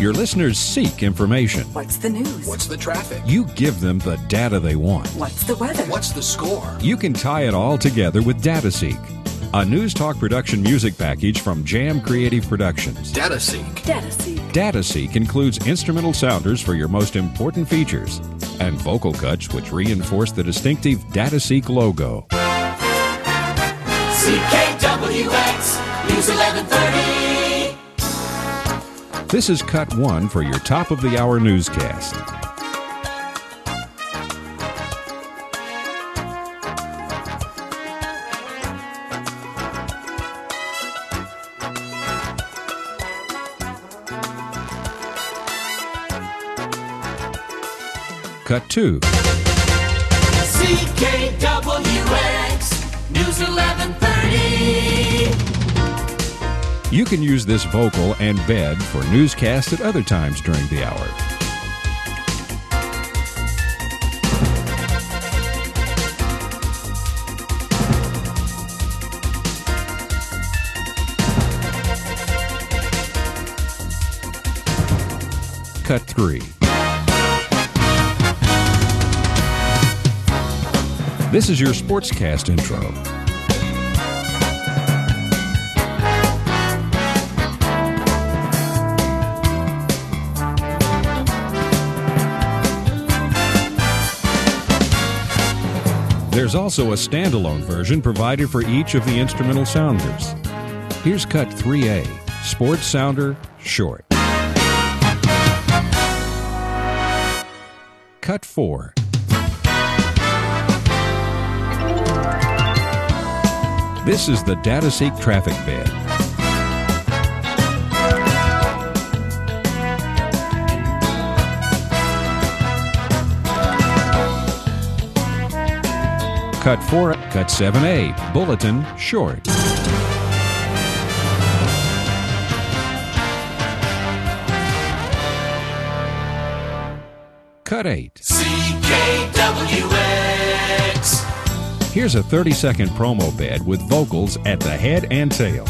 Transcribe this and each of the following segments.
Your listeners seek information. What's the news? What's the traffic? You give them the data they want. What's the weather? What's the score? You can tie it all together with DataSeek, a News Talk production music package from Jam Creative Productions. DataSeek. DataSeek. DataSeek includes instrumental sounders for your most important features and vocal cuts which reinforce the distinctive DataSeek logo. CKWX News 1130. This is Cut 1 for your top-of-the-hour newscast. Cut 2. CKWX News 1130. You can use this vocal and bed for newscasts at other times during the hour. Cut 3. This is your sportscast intro. There's also a standalone version provided for each of the instrumental sounders. Here's Cut 3A, Sports Sounder Short. Cut 4. This is the DataSeek traffic bed. Cut 4, Cut 7A, Bulletin Short. Cut 8. CKWX. Here's a 30-second promo bed with vocals at the head and tail.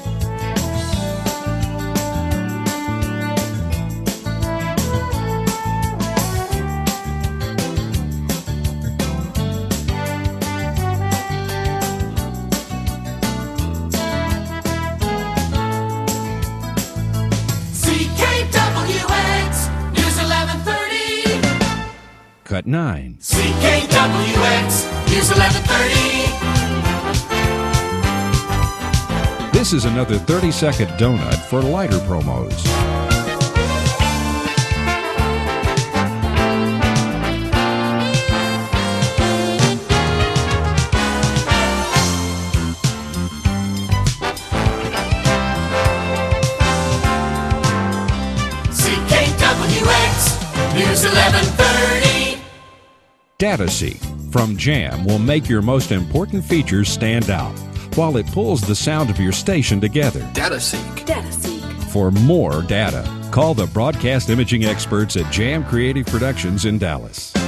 CKWX News 1130. Cut 9. CKWX News 1130. This is another 30-second donut for lighter promos. CKWX News 1130. DataSeek from Jam will make your most important features stand out while it pulls the sound of your station together. DataSeek. DataSeek. For more data, call the broadcast imaging experts at Jam Creative Productions in Dallas.